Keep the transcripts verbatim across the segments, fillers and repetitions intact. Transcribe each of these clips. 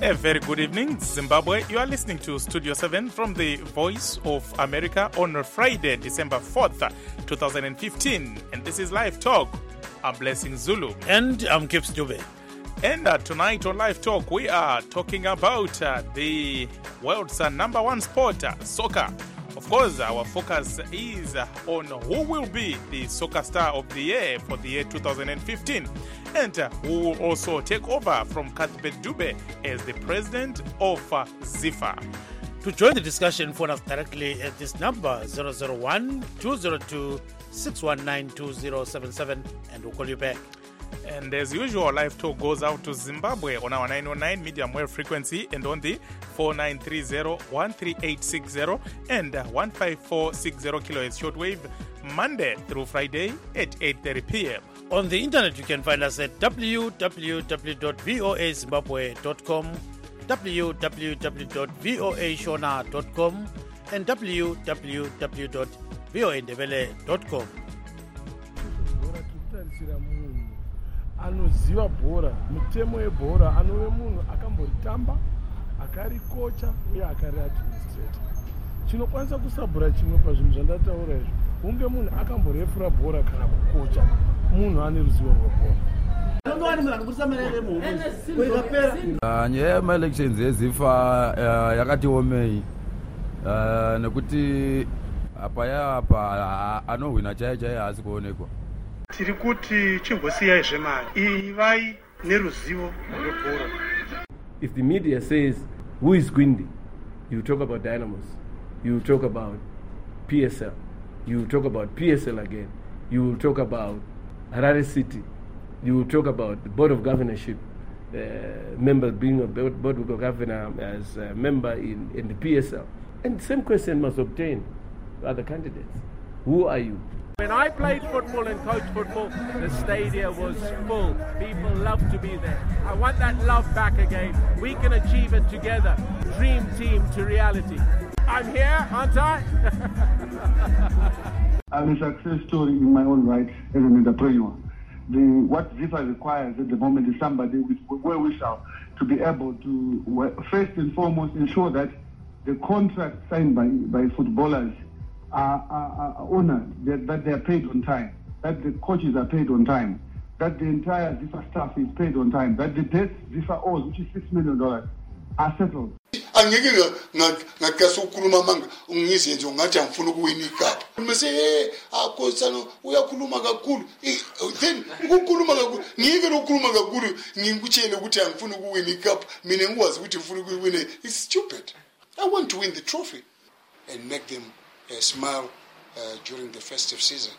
A very good evening, Zimbabwe. You are listening to Studio seven from the Voice of America on Friday, December fourth, twenty fifteen. And this is Live Talk. I'm Blessing Zulu. And I'm Kips Dube. And uh, tonight on Live Talk, we are talking about uh, the world's uh, number one sport, uh, soccer. Of course, our focus is uh, on who will be the soccer star of the year for the year two thousand fifteen. And uh, who will also take over from Cuthbert Dube as the president of uh, ZIFA. To join the discussion, phone us directly at this number zero zero one, two zero two, six one nine, two zero seven seven, and we'll call you back. And as usual, Live Talk goes out to Zimbabwe on our nine oh nine medium wave frequency and on the four nine three zero, one three eight six zero and one five four six zero kilohertz shortwave, Monday through Friday at eight thirty p.m. On the internet, you can find us at w w w dot voa zimbabwe dot com, w w w dot voa shona dot com, and w w w dot voa ndebele dot com. Anoziva bhora, mutemo webhora, anove munhu akamboritamba, akarikocha uye akariadministrata. Chinokwanisa kusabhura chimwe pazvinhu zvandataura izvo, hunge munhu akamborefura bhora kana kukocha, munhu ane ruzivo rwebhora. Nyaya yema-elections yeZIFA yakati omei nekuti apaya apa anohwina chaiye chaiye haasi kuonekwa. Tiri kuti chimbosiyai zvemari ivai neruzivo rwebhora. If the media says who is Gwindi, you talk about Dynamos, you talk about P S L, you talk about P S L again, you will talk about Harare City, you will talk about the Board of Governorship, uh, member being a Board of Governor as a member in, in the P S L. And the same question must obtain other candidates. Who are you? When I played football and coached football, the stadium was full. People loved to be there. I want that love back again. We can achieve it together. Dream team to reality. I'm here, aren't I? I'm a success story in my own right as an entrepreneur. The, what ZIFA requires at the moment is somebody with well-wisher to be able to, first and foremost, ensure that the contracts signed by, by footballers Are, are, are honored, that, that they are paid on time, that the coaches are paid on time, that the entire ZIFA staff is paid on time, that the debts ZIFA owes, which is six million dollars, are settled. Angeke ngakase ukukhuluma manga ungizenze ungathi angifuna ukuwina icup. Mase eh akosana uyakhuluma kakhulu. Then ukukhuluma kakhulu ngike ukukhuluma kakhulu ngikutshele ukuthi angifuna ukuwina icup. Mina ngikwazi ukuthi ngifuna ukuwina. It's stupid. I want to win the trophy and make them a smile uh, during the festive season.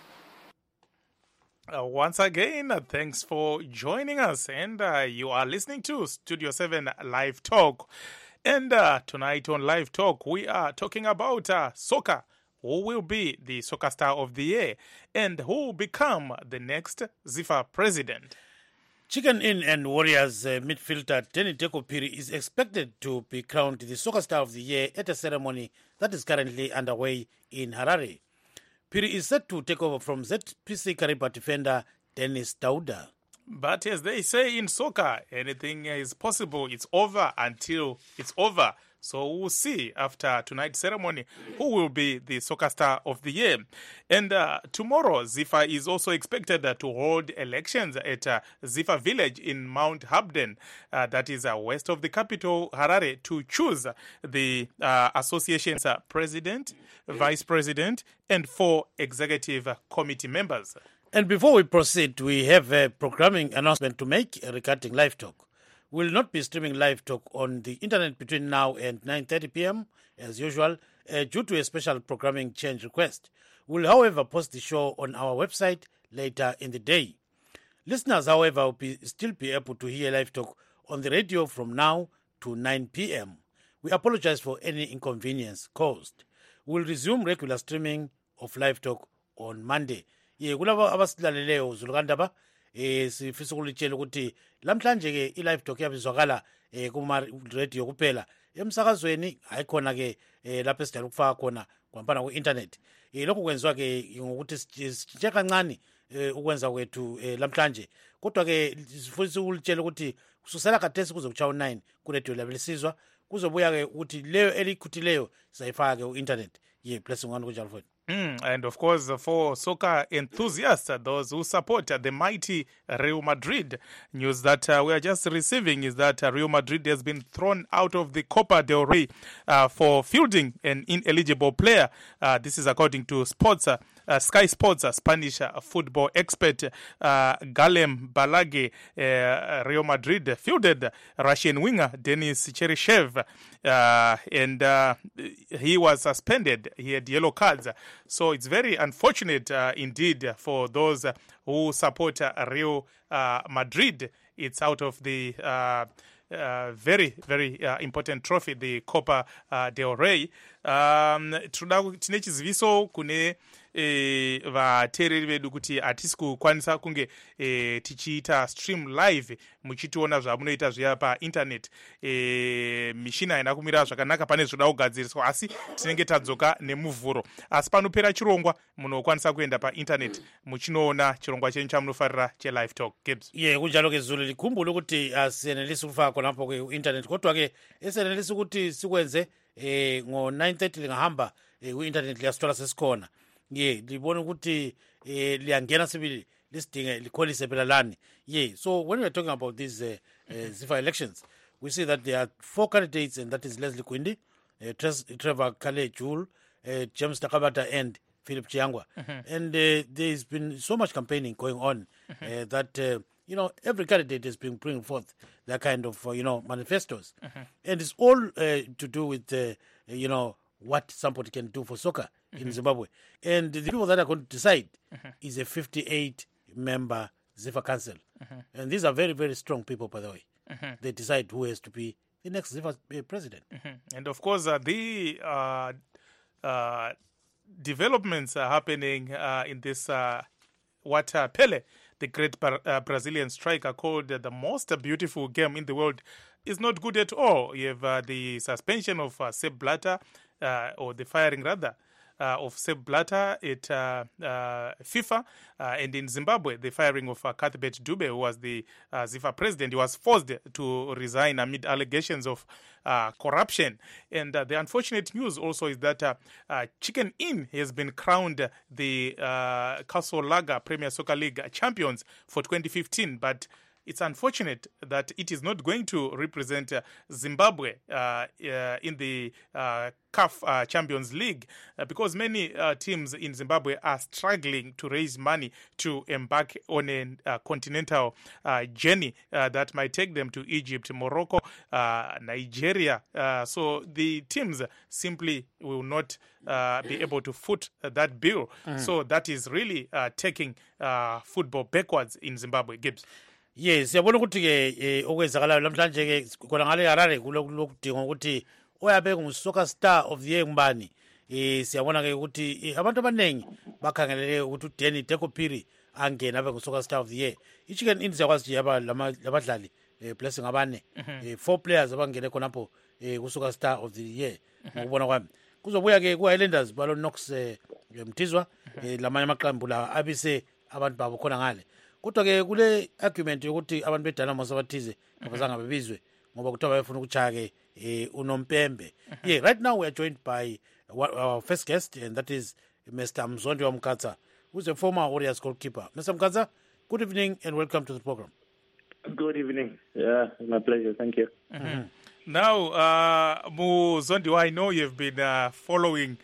Uh, once again, uh, thanks for joining us. And uh, you are listening to Studio seven Live Talk. And uh, tonight on Live Talk, we are talking about uh, soccer. Who will be the soccer star of the year? And who will become the next ZIFA president? Chicken Inn and Warriors uh, midfielder Danny Teko Phiri is expected to be crowned the Soccer Star of the Year at a ceremony that is currently underway in Harare. Phiri is set to take over from Z P C Kariba defender Dennis Dauda. But as they say in soccer, anything is possible. It's over until it's over. So we'll see after tonight's ceremony who will be the soccer star of the year. And uh, tomorrow, ZIFA is also expected uh, to hold elections at uh, ZIFA Village in Mount Habden, uh, that is uh, west of the capital, Harare, to choose the uh, association's uh, president, vice president, and four executive uh, committee members. And before we proceed, we have a programming announcement to make regarding Live Talk. We'll not be streaming Live Talk on the internet between now and nine thirty p.m. as usual, uh, due to a special programming change request. We'll, however, post the show on our website later in the day. Listeners, however, will be, still be able to hear Live Talk on the radio from now to nine p.m. We apologize for any inconvenience caused. We'll resume regular streaming of Live Talk on Monday. Ye kulaba abasilaleleyo zulukandaba eh sifisa ukulitshela ukuthi lamhlanje ke i-Live Talk yabizwakala eh kuma radio kuphela emsakazweni hayikhona ke eh lapho esidala ukufaka khona kwampana ku internet. Eh lokho kwenziwa ke ngokuthi sitshintshe kancane eh, ukwenza kwethu eh, lamhlanje kodwa ke sifuna ukulitshela ukuthi kusukela khathesi kuze kuchawo nine kuredio labelisizwa kuzobuya ke ukuthi leyo elikhuthileyo sayifaka ke ku-internet ye blessing one kunjalo futhi. Mm, and of course, for soccer enthusiasts, those who support the mighty Real Madrid, news that uh, we are just receiving is that uh, Real Madrid has been thrown out of the Copa del Rey uh, for fielding an ineligible player. Uh, this is according to Sports. Uh, Uh, Sky Sports, a Spanish uh, football expert, uh, Galem Balage, uh, Real Madrid fielded Russian winger Denis Cheryshev, uh, and uh, he was suspended. He had yellow cards. So it's very unfortunate uh, indeed for those who support uh, Real uh, Madrid. It's out of the uh, Uh, very very uh, important trophy, the Copa uh, del Rey. Um, tine chiziviso kune eh, vateereri vedu kuti hatisi kukwanisa kunge eh, tichiita stream live muchitiona zvamunoita zviya painternet. Eh, mishina haina kumira zvakanaka, pane zvoda kugadziriswa, asi tinenge tadzoka nemuvhuro. Asi panopera chirongwa munokwanisa kuenda painternet muchinoona chirongwa chenyu chamunofarira chelive talk. Gibbs. Ye yeah, kunjalo ke Zulu likhumbule ukuthi asiyenelisi ukufaka khonapho ku-internet kodwa ke esenelisi ukuthi sikwenze eh ngo nine thirty lingahamba eh, ku-internet liyasithola sesikhona. Ye libona ukuthi eh liyangena sibili lisidinge likholise phela lani. Yeah, so when we are talking about these uh, uh, Zifa elections, we see that there are four candidates, and that is Leslie Quindi, uh, Trevor Kale-Jewell, uh, James Takabata, and Philip Chiangwa. Mm-hmm. And uh, there's been so much campaigning going on mm-hmm. uh, that uh, you know, every candidate has been bringing forth that kind of, uh, you know, manifestos. Mm-hmm. And it's all uh, to do with, uh, you know, what somebody can do for soccer mm-hmm. in Zimbabwe. And the people that are going to decide mm-hmm. is a fifty-eight member Zifa Council. Mm-hmm. And these are very, very strong people, by the way. Mm-hmm. They decide who has to be the next Zifa president. Mm-hmm. And of course, uh, the uh, uh, developments are happening uh, in this, uh, what uh, Pele, the great uh, Brazilian striker, called uh, the most beautiful game in the world, is not good at all. You have uh, the suspension of uh, Sepp Blatter, uh, or the firing rather, uh, of Sepp Blatter at uh, uh, FIFA, uh, and in Zimbabwe, the firing of uh, Cuthbert Dube, who was the uh, Zifa president. He was forced to resign amid allegations of uh, corruption. And uh, the unfortunate news also is that uh, uh, Chicken Inn has been crowned the uh, Castle Lager Premier Soccer League champions for twenty fifteen, but it's unfortunate that it is not going to represent uh, Zimbabwe uh, uh, in the uh, C A F uh, Champions League uh, because many uh, teams in Zimbabwe are struggling to raise money to embark on a uh, continental uh, journey uh, that might take them to Egypt, Morocco, uh, Nigeria. Uh, so the teams simply will not uh, be able to foot uh, that bill. Mm. So that is really uh, taking uh, football backwards in Zimbabwe. Gibbs. Yes, siyabona ukuthi ke eh, okwenzakalayo namhlanje ke khona ngale Harare kulokudinga ukuthi oyabe ngusoccer star of the year ngubani. Eh siyabona ke ukuthi eh, abantu abanengi bakhangelele ukuthi uDenny Dekopiri angena abe ngusoccer star of the year. I-Chicken Inn siyakwazi nje yaba labadlali eh, blessing abane mm-hmm. eh, four players abangene khonapho eh, ku-soccer star of the year ngokubona kwami. Kuzobuya ke ku-Highlanders balo Knox eh, Mtizwa mm-hmm. eh, lamanye amaqembu la abise abantu babo khona ngale. Kodwa ke kule argument yokuthi abantu beDynamos abathize abazange bebizwe ngoba kuthiwa bayefuna ukuchaya ke eh, unompembe. Yeah, right now we are joined by our first guest, and that is Mister Mzondi Mkatsa, who is a former Warriors goalkeeper. Mister Mkatsa, good evening and welcome to the program. Good evening. Yeah, my pleasure. Thank you. Mm-hmm. Now, uh, Mzondi, I know you've been uh, following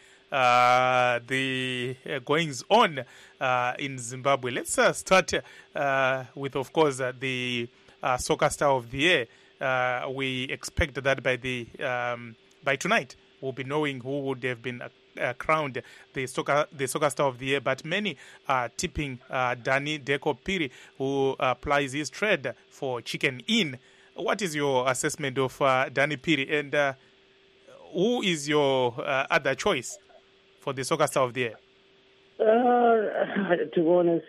Uh, the uh, goings on uh, in Zimbabwe. Let's uh, start uh, with, of course, uh, the uh, soccer star of the year. Uh, we expect that by the um, by tonight we'll be knowing who would have been uh, uh, crowned the soccer the soccer star of the year. But many are tipping uh, Danny Dekopiri, who uh, plies his trade for Chicken Inn. What is your assessment of uh, Danny Piri, and uh, who is your uh, other choice for the soccer star of the year? Uh, to be honest,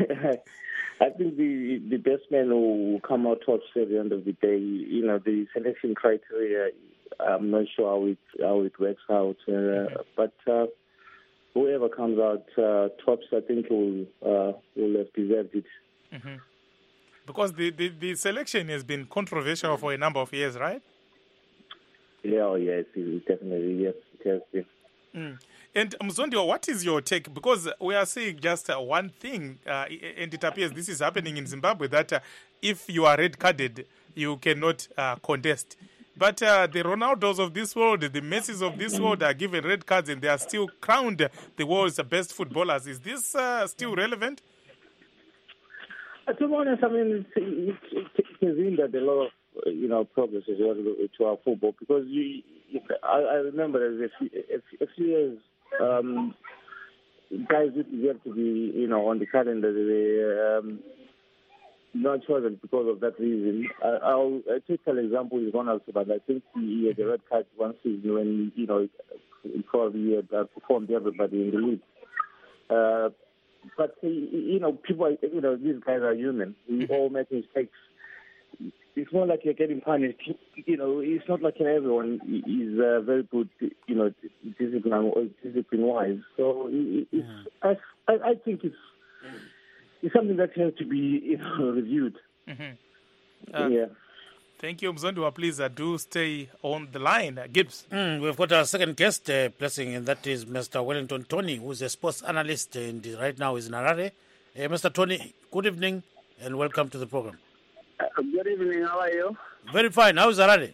I think the the best man will come out tops at the end of the day. You know, the selection criteria, I'm not sure how it how it works out. Uh, mm-hmm. But uh, whoever comes out uh, tops, I think will uh, will have deserved it. Mm-hmm. Because the, the, the selection has been controversial for a number of years, right? Yeah, oh yes, it, definitely, yes, it has been. Mm. And Mzondiwa, what is your take? Because we are seeing just uh, one thing, uh, and it appears this is happening in Zimbabwe, that uh, if you are red-carded, you cannot uh, contest. But uh, the Ronaldos of this world, the Messis of this world are given red cards and they are still crowned the world's best footballers. Is this uh, still relevant? Uh, to be honest, I mean, it, it, it, it has hindered a lot of, uh, you know, progress as well to our football, because you, I, I remember a few, a few years, um, guys who deserve to be, you know, on the calendar, they um, not chosen because of that reason. I, I'll a typical example is Ronald, but I think he had a red card one season when, you know, probably he had uh, performed everybody in the league. Uh, but, you know, people, you know, these guys are human. We all make mistakes. It's not like you're getting punished. You know, it's not like everyone is uh, very good, you know, discipline discipline-wise. So it's, yeah. I, I think it's it's something that has to be, you know, reviewed. Mm-hmm. Uh, yeah. Thank you, Mzondiwa. Please uh, do stay on the line. Uh, Gibbs. Mm, we've got our second guest uh, blessing, and that is Mister Wellington Tony, who's a sports analyst and right now is in Harare. Uh, Mister Tony, good evening and welcome to the program. Uh, good evening. How are you? Very fine. How is Harare?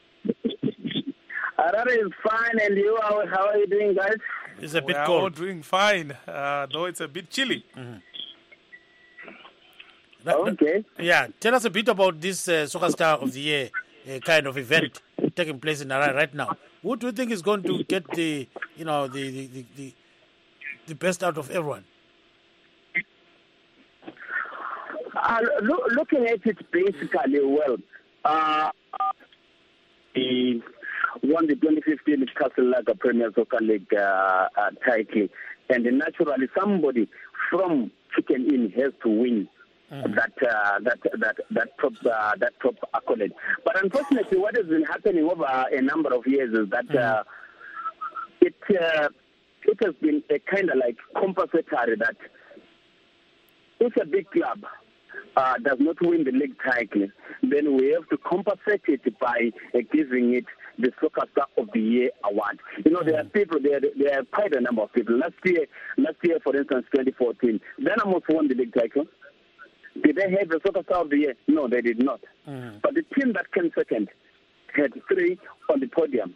Harare is fine, and you? How, how are you doing, guys? It's a bit we are cold. all doing fine, uh, though it's a bit chilly. Mm-hmm. Okay. Yeah, tell us a bit about this uh, Soccer Star of the Year uh, kind of event taking place in Harare right now. Who do you think is going to get the, you know, the the, the, the, the best out of everyone? Uh, lo- looking at it basically, well, uh, he won the twenty fifteen Castle Lager Premier Soccer League uh, uh, title, and naturally somebody from Chicken Inn has to win. Mm-hmm. That uh, that that that top uh, that top accolade, but unfortunately, what has been happening over a number of years is that uh, it uh, it has been a kind of like compensatory that if a big club uh, does not win the league title, then we have to compensate it by uh, giving it the Soccer Star of the Year award. You know, there are people, there, there are quite a number of people. Last year, last year, for instance, twenty fourteen, Dynamos won the league title. Did they have the Soccer Star of the Year? No, they did not. Mm. But the team that came second had three on the podium.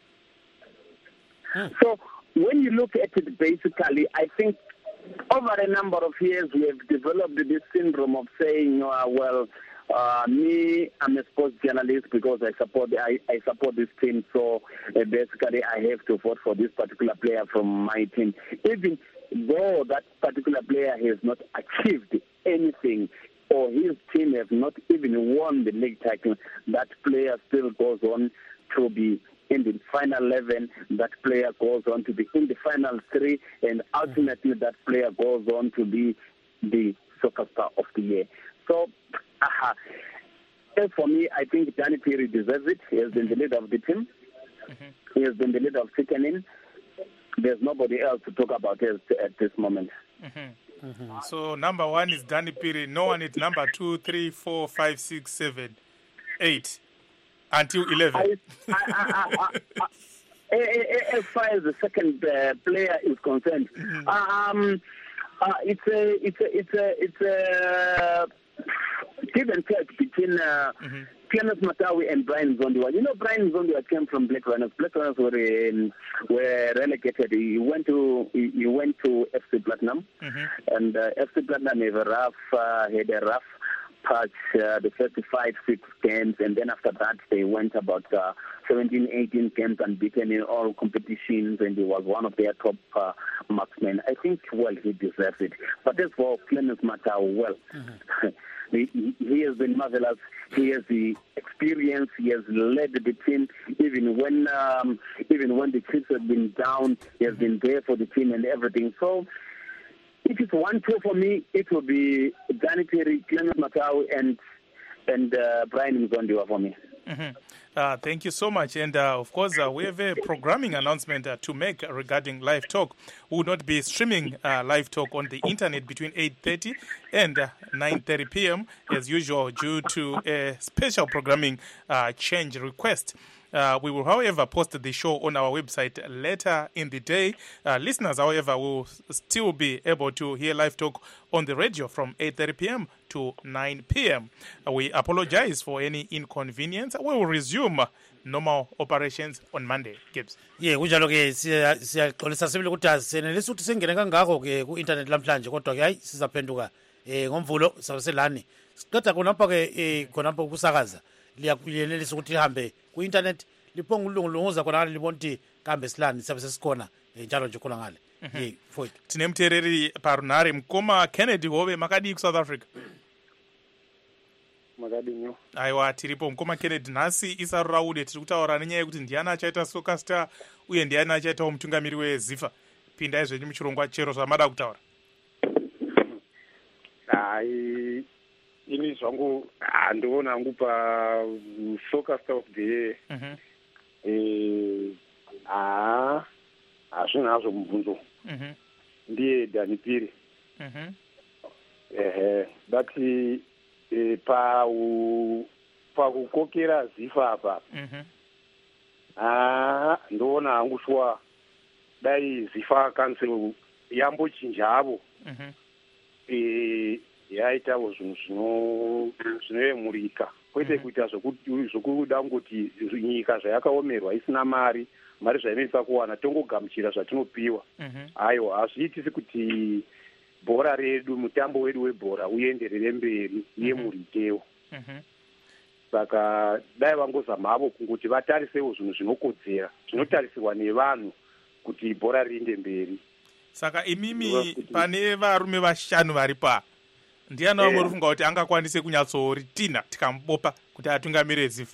Mm. So when you look at it basically, I think over a number of years we have developed this syndrome of saying, uh, well, uh, me, I'm a sports journalist because I support I, I support this team, so uh, basically I have to vote for this particular player from my team. Even though that particular player has not achieved anything or his team has not even won the league title, that player still goes on to be in the final eleven, that player goes on to be in the final three, and ultimately that player goes on to be the Soccer Star of the Year. So, uh, as for me, I think Danny Piri deserves it. He has been the leader of the team. Mm-hmm. He has been the leader of Chicken Inn. There's nobody else to talk about at, at this moment. Mm-hmm. Mm-hmm. So number one is Danny Piri. No one is number two, three, four, five, six, seven, eight, until eleven. I, I, I, I, I, as far as the second uh, player is concerned, mm-hmm. um, uh, it's a it's a it's a it's a give and take between uh, mm-hmm. Clemens Matawi and Brian Zondiwa. You know, Brian Zondiwa came from Black Runners. Black Runners were in, were relegated. He went to he, he went to F C Platinum, mm-hmm. and uh, F C Platinum had a rough uh, had a rough patch. Uh, the first five six games, and then after that they went about uh, seventeen, eighteen games unbeaten in all competitions, and he was one of their top uh, marksmen. I think well he deserves it. But as for Clemens Matawi, well. Mm-hmm. He, he has been marvelous. He has the experience. He has led the team even when um, even when the Chiefs have been down. He has been there for the team and everything. So if it's one two for me, it will be Danny Piri, Clemens Matawi, and and uh, Brian Mzondiwa for me. Mm-hmm. Uh, thank you so much. And uh, of course, uh, we have a programming announcement uh, to make regarding Live Talk. We will not be streaming uh, Live Talk on the internet between eight thirty and uh, nine thirty p.m. as usual due to a special programming uh, change request. Uh, we will, however, post the show on our website later in the day. Uh, listeners, however, will still be able to hear Live Talk on the radio from eight thirty p.m. to nine p.m. Uh, we apologize for any inconvenience. We will resume normal operations on Monday. Gibbs. Yeah, kunjalo ke siyaxolisa sibili ukuthi asenelisa ukuthi singene kangako ke ku internet lamhlanje kodwa ke hayi sizaphenduka eh ngomvulo sabeselani. Siqeda khonapha ke khonapha ukusakaza liyakuyenelisa ukuthi lihambe ku internet liphonga ulungulunguza khona ngale libona ukuthi kambe silani sabe sesikhona njalo nje khona ngale. Eh foyit. Tine mtereri parunare mkoma Kennedy Hobe makadi ku South Africa. Makadinyo. Aiwa tiripo mkoma Kennedy nhasi isaruraude tiri kutaura nenyaya yekuti ndiana achaita Soccer Star uye ndiana achaita umutungamiri weZIFA. Pindai zvenyu muchirongwa chero zvamada kutaura. Hai ini zvangu handiona hangu pa Soccer Star of the Year. Mhm. Eh ah hazvina hazvo mubvunzo. Mhm. Ndiye Dani Piri. Mhm. Eh but eh pa u pa kukokera ZIFA apa. Mhm. Ah ndona hangu shwa dai ZIFA council yambochinjavo. Mhm. Eh yaitawo zvinhu zvino zvinoyemurika kwete kuita zvokuda ngoti nyika zvayakaomerwa isina mari mari zvainoisa kuwana tongogamuchira zvatinopiwa. Aiwa hazviitisi kuti bhora redu mutambo wedu webhora uyenderere mberi yemurikewo. Saka dai vangozamavo kungoti vatarisewo zvinhu zvinokodzera zvinotarisirwa nevanhu kuti bhora riende mberi. Saka imimi pane varume vashanu vari pa ndiana vamwe uri funga kuti angakwanise kunyatsotina tikamubopa kuti atungamire ZIFA.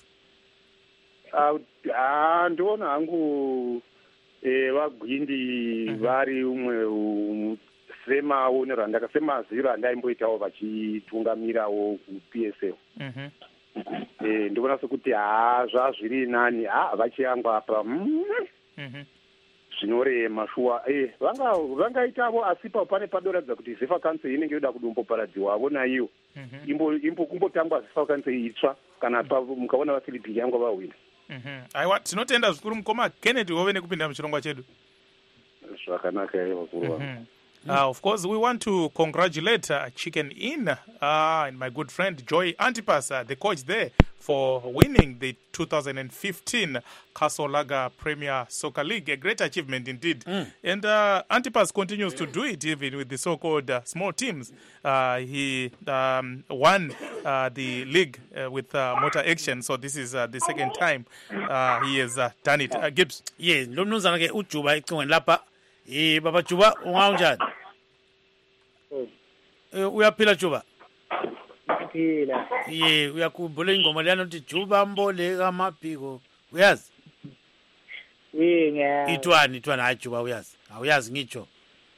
Ah ndona hangu eh vagwindi vari umwe semaonero ndakasema zero andaimboitawo vachitungamirawo ku P S L. Mhm. Eh ndibona sokuti ha zvazviri nani ha vachiyangwa apa. Mhm. Zvinorema shuwa eh vanga vangaitavo asi pa pane padoradza kuti ZIFA council inenge yoda kudomboparadzirwavo naiyo. Imbo imbo kumbotangwa ZIFA council itsva kana mukaona vaFilipi yangu vahwina. Mhm. Aiwa tinotenda zvikuru mukoma Kennedy Hove nekupinda muchirongwa chedu. Zvakanaka ere vakuru. Uh, of course, we want to congratulate uh, Chicken Inn uh, and my good friend Joy Antipas, uh, the coach there, for winning the two thousand fifteen Castle Lager Premier Soccer League. A great achievement indeed. Mm. And uh, Antipas continues to do it even with the so-called uh, small teams. Uh, he um, won uh, the league uh, with uh, Motor Action, so this is uh, the second time uh, he has uh, done it. Uh, Gibbs. Yes, lo mnumzana ke uJuba icingweni lapha. Eh baba Juba ungaunjani? Eh uyaphila Juba? Phila. Ye uyakhumbula ingoma leyana uthi Juba mbole kamaphiko. Uyazi? Yinga. Itwani itwani hayi Juba uyazi. Awuyazi ngitsho.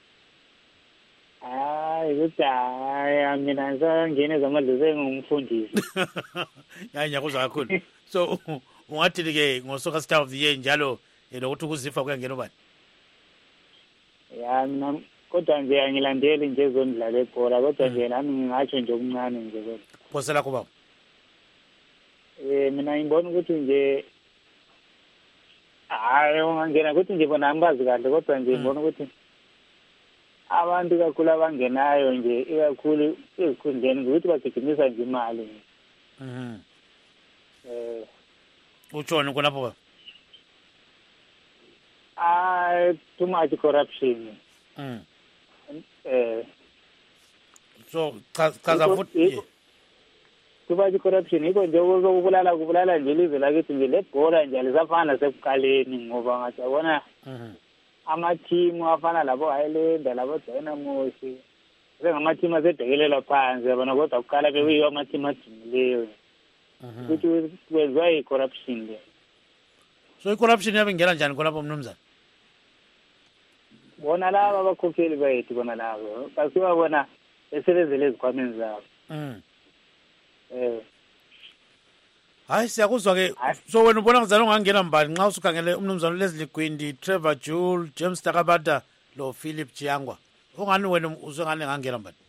Hayi kudaya mina ngizangene zamadluze ngumfundisi. Hayi nyakuzwa kakhulu. So ungathi ke ngo Soccer Star of the Year njalo lokuthi kuZIFA kuyangena ubani? Ya mina kodwa nje angilandeli nje ezondlala ebhola kodwa nje nami ngingatsho nje okuncane nje kodwa. Phosela kuba. Eh mina ngibona ukuthi nje hayi ungangena ukuthi nje bona angibazi kahle kodwa nje ngibona ukuthi abantu kakhulu abangenayo nje ikakhulu ezikhundleni ukuthi bagijimisa nje imali. Mhm. Eh utshona khonapho ba? Ah, too much corruption. Mm. Eh. So chaza futhi too much corruption iko nje ukubulala kubulala nje ilizwe lakithi nje lebhola nje lisafana sekuqaleni ngoba ngathi yabona mhm ama team afana labo Highland labo Dynamos sengama team asedekelela phansi yabona kodwa kuqala bekuyiwa ama team adimileyo ukuthi kwenziwa i corruption le. So i corruption yabe ngena njani khonapho mnumzana? Bona laba abakhokheli bayethu bona labo basuka bona esebenzele izikhwameni zabo. Mhm. Eh. hayi siyakuzwa ke so wena ubona ngizana ungangena mbali nxa usukhangele umnumzana Leslie Gwindi, Trevor Jewell, James Takabata lo Philip Chiyangwa, ungani wena uzongane ngangena mbali?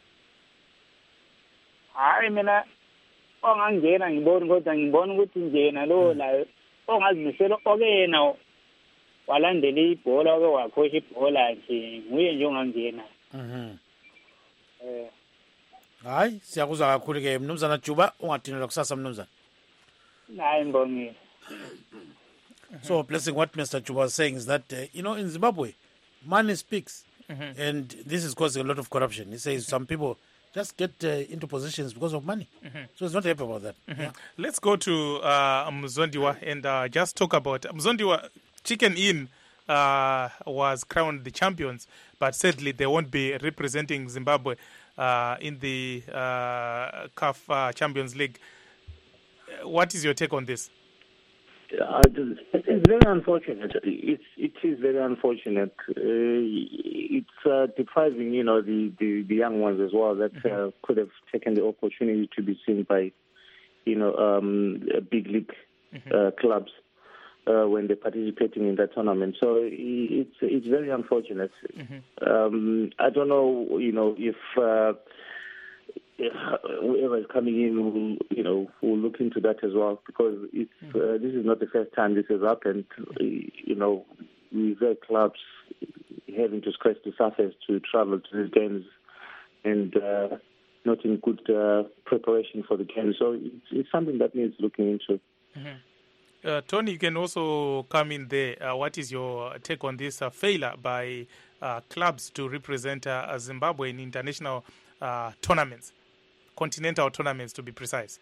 Hayi mina ongangena ngibona kodwa ngibona ukuthi njena lo la ongazimisela okena walandela ibhola oke wakhosha ibhola nje nguye nje ongangena. Mhm. Eh hayi siyakuzwa kakhulu ke mnumzana Juba, ungadinelwa kusasa mnumzana. Hayi ngibongile. So blessing what Mister Juba was saying is that uh, you know in Zimbabwe money speaks. Mm-hmm. And this is causing a lot of corruption. He says some people just get uh, into positions because of money. Mm-hmm. So he's not happy about that. Mm-hmm. Yeah. Let's go to uh, Mzondiwa and uh, just talk about Mzondiwa. Chicken Inn uh, was crowned the champions, but sadly they won't be representing Zimbabwe uh, in the uh, C A F uh, Champions League. What is your take on this? Uh, it's very unfortunate. It's it is very unfortunate. Uh, it's uh, depriving, you know, the, the, the young ones as well that uh, could have taken the opportunity to be seen by, you know, um, big league uh, clubs uh, when they're participating in that tournament. So it's it's very unfortunate. Mm-hmm. Um, I don't know, you know, if. Uh, whoever is coming in will, you know, will look into that as well, because it's, uh, this is not the first time this has happened. You know, we've had clubs having to scratch the surface to travel to these games and uh, not in good uh, preparation for the game. So it's, it's something that needs looking into. Mm-hmm. Uh, Tony, you can also come in there. Uh, what is your take on this uh, failure by uh, clubs to represent uh, Zimbabwe in international uh, tournaments? Continental tournaments, to be precise.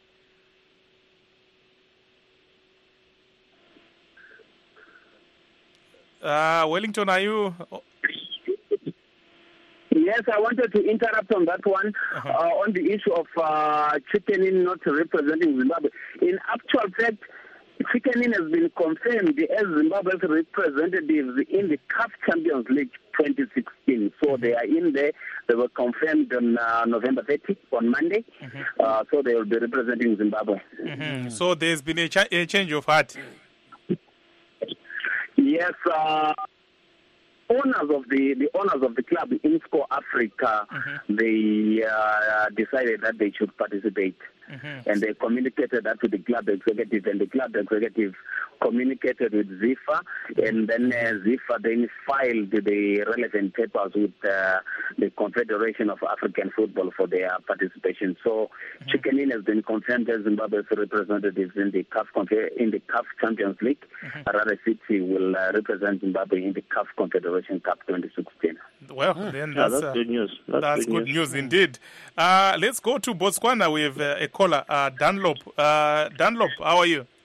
Uh, Wellington, are you? Yes, I wanted to interrupt on that one, uh-huh. uh, on the issue of uh, Chicken Inn not representing Zimbabwe. In actual fact, Chicken Inn has been confirmed as Zimbabwe's representatives in the C A F Champions League twenty sixteen. So they are in there. They were confirmed on uh, November thirtieth, on Monday. Mm-hmm. Uh, so they will be representing Zimbabwe. Mm-hmm. So there's been a, ch- a change of heart. Yes. Uh, owners of the, the owners of the club, InScore Africa, mm-hmm. they uh, decided that they should participate. Mm-hmm. And they communicated that to the club executive, and the club executive communicated with ZIFA, and then uh, ZIFA then filed the relevant papers with uh, the Confederation of African Football for their participation. So mm-hmm. Chicken Inn has been confirmed as Zimbabwe's representatives in the C A F in the C A F Champions League. Mm-hmm. Harare City will uh, represent Zimbabwe in the C A F Confederation Cup twenty sixteen. Well, mm. then that's, yeah, that's uh, good news. That's, that's good, good news. news indeed. Uh, let's go to Botswana with uh, a caller, uh, Dunlop. Uh, Dunlop, how are you?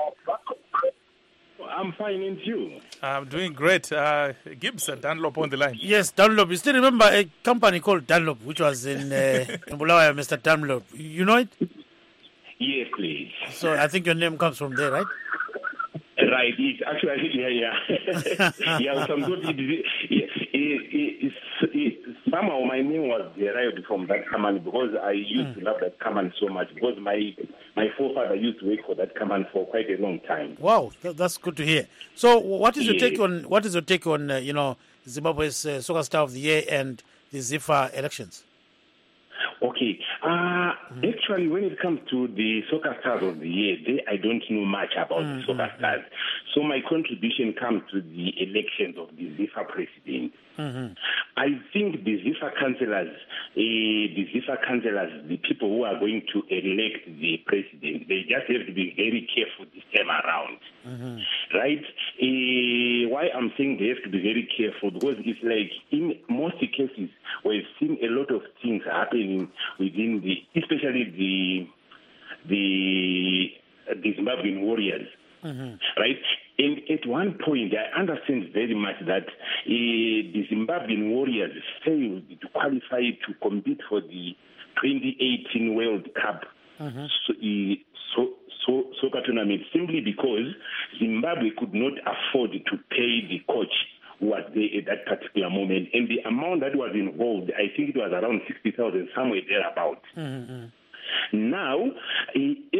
I'm fine, and you? I'm doing great. Uh, Gibbs, uh, Dunlop on the line. Yes, Dunlop. You still remember a company called Dunlop, which was in, uh, in Bulawayo, Mister Dunlop. You know it? Yes, please. So I think your name comes from there, right? Right. It's actually, yeah, yeah. yeah, some good, it, it, it, it, it, somehow my name was derived from that company because I used mm. to love that company so much, because my my forefather used to work for that company for quite a long time. Wow, that, that's good to hear. So what is your yeah. take on, what is your take on, uh, you know, Zimbabwe's uh, Soccer Star of the Year and the ZIFA elections? Okay. Uh, mm-hmm. Actually, when it comes to the Soccer Stars of the Year, they, I don't know much about mm-hmm. the Soccer Stars. So my contribution comes to the elections of the ZIFA president. Mm-hmm. I think the ZIFA councillors, uh, the ZIFA councillors, the people who are going to elect the president, they just have to be very careful this time around. Mm-hmm. Right? Uh, why I'm saying they have to be very careful, because it's like in most cases we've seen a lot of things happening within the, especially the the, the Zimbabwean warriors. Mm-hmm. Right? And at one point, I understand very much that uh, the Zimbabwean warriors failed to qualify to compete for the twenty eighteen World Cup mm-hmm. so, uh, so, so, soccer tournament, simply because Zimbabwe could not afford to pay the coach who was there at that particular moment. And the amount that was involved, I think it was around sixty thousand, somewhere thereabout. Mm-hmm. Now, uh, earlier on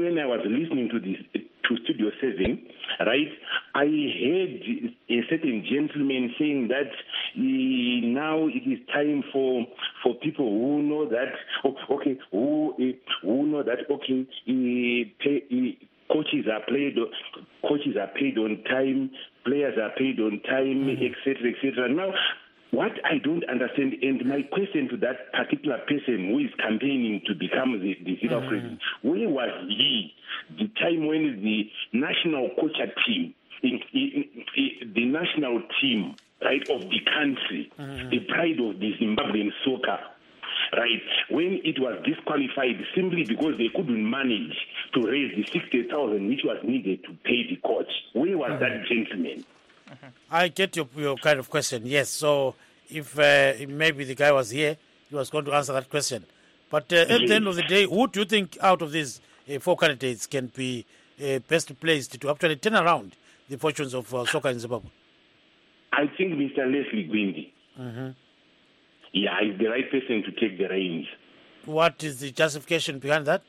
when I was listening to this to Studio Seven, right, I heard a certain gentleman saying that uh, now it is time for for people who know that oh, okay, who uh, who know that okay, uh, pay, uh, coaches are paid, coaches are paid on time, players are paid on time, et cetera, et cetera. Now, what I don't understand, and my question to that particular person who is campaigning to become the, the FIFA mm-hmm. president, where was he the time when the national coacher team, in, in, in, the national team, right, of the country, mm-hmm. the pride of the Zimbabwean soccer, right, when it was disqualified simply because they couldn't manage to raise the sixty thousand which was needed to pay the coach? Where was mm-hmm. that gentleman? I get your, your kind of question, yes. So if uh, maybe the guy was here, he was going to answer that question. But uh, at yes. the end of the day, who do you think out of these uh, four candidates can be uh, best placed to actually turn around the fortunes of uh, soccer in Zimbabwe? I think Mister Leslie Gwindi. Mm-hmm. Yeah, he's the right person to take the reins. What is the justification behind that?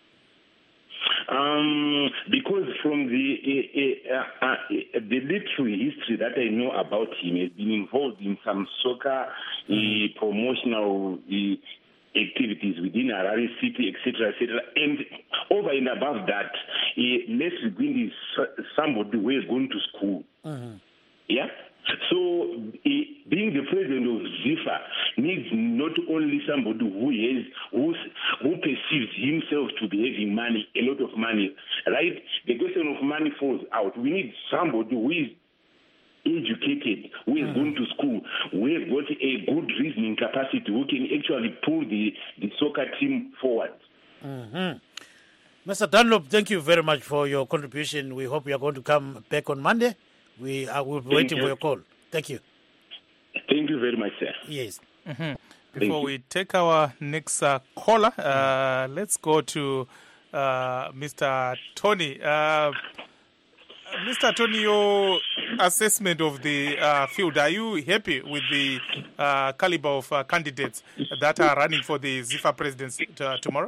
Um, because from the uh, uh, uh, the little history that I know about him, has been involved in some soccer uh, promotional uh, activities within Harare City, et cetera, et cetera. And over and above that, uh, Leslie Gwindi is somebody who has gone to school. Mm-hmm. Yeah. So, uh, being the president of FIFA needs not only somebody who is who, who perceives himself to be having money, a lot of money, right? The question of money falls out. We need somebody who is educated, who has mm-hmm. gone to school, who has got a good reasoning capacity, who can actually pull the, the soccer team forward. Mm-hmm. Mister Dunlop, thank you very much for your contribution. We hope you are going to come back on Monday. We are we'll be Thank waiting you. for your call. Thank you. Thank you very much, sir. Yes. Mm-hmm. Before we take our next uh, caller, uh, let's go to uh, Mister Tony. Uh, Mister Tony, your assessment of the uh, field, are you happy with the uh, caliber of uh, candidates that are running for the ZIFA presidency t- tomorrow?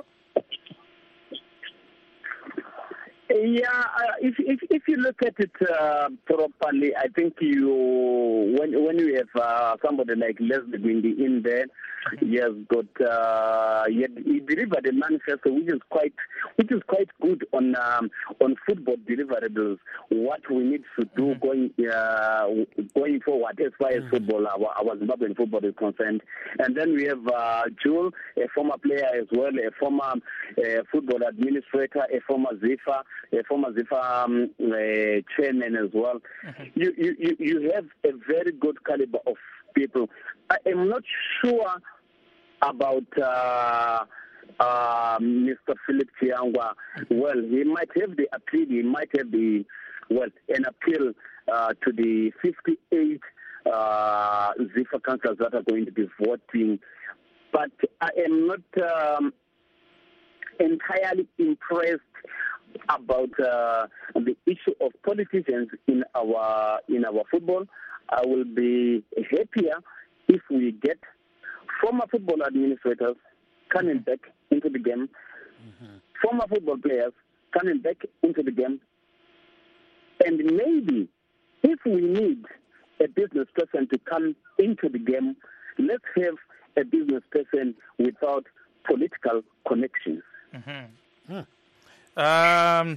Yeah, uh, if, if if you look at it uh, properly, I think you when when you have uh, somebody like Leslie Gwindi in there, he has got uh, he, had, he delivered a manifesto which is quite which is quite good on um, on football deliverables. What we need to do going uh, going forward as far as football, our, our Zimbabwean football is concerned. And then we have uh, Jewel, a former player as well, a former uh, football administrator, a former ZIFA. A former ZIFA um, uh, chairman as well. Mm-hmm. You, you you have a very good caliber of people. I am not sure about uh, uh, Mister Philip Chiangwa. Well, he might have the appeal. He might have the well an appeal uh, to the fifty-eight uh, ZIFA councillors that are going to be voting. But I am not um, entirely impressed about uh, the issue of politicians in our in our football. I will be happier if we get former football administrators coming back into the game, mm-hmm. former football players coming back into the game, and maybe if we need a business person to come into the game, let's have a business person without political connections. Mm-hmm. Hmm. Um,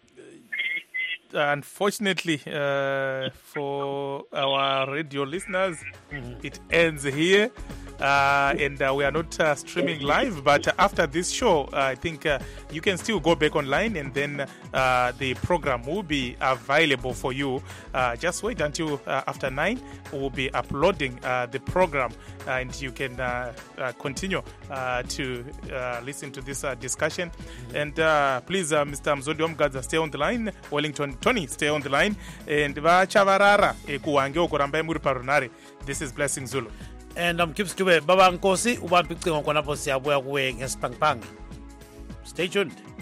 unfortunately, uh, for our radio listeners, mm-hmm. it ends here. Uh, and uh, we are not uh, streaming live, but uh, after this show, uh, I think uh, you can still go back online, and then uh, the program will be available for you. Uh, just wait until uh, after nine. We will be uploading uh, the program, uh, and you can uh, uh, continue uh, to uh, listen to this uh, discussion. Mm-hmm. And uh, please, uh, Mister Mzondi Omgadza, stay on the line. Wellington Tony, stay on the line. And vachavarara ekuwange okuramba muri parunare. This is Blessing Zulu. And I'm Kips Tube, Baba Nkosi, Uban Picking on Konapo Siabuya Way, Spang Pang. Stay tuned.